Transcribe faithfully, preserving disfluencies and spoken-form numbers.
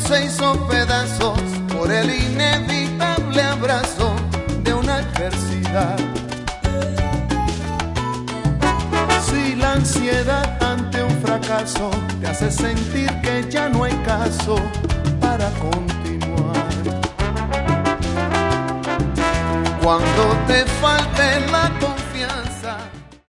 se hizo pedazos por el inevitable abrazo de una adversidad. Si la ansiedad ante un fracaso te hace sentir que ya no hay caso para continuar, cuando te falte la confianza,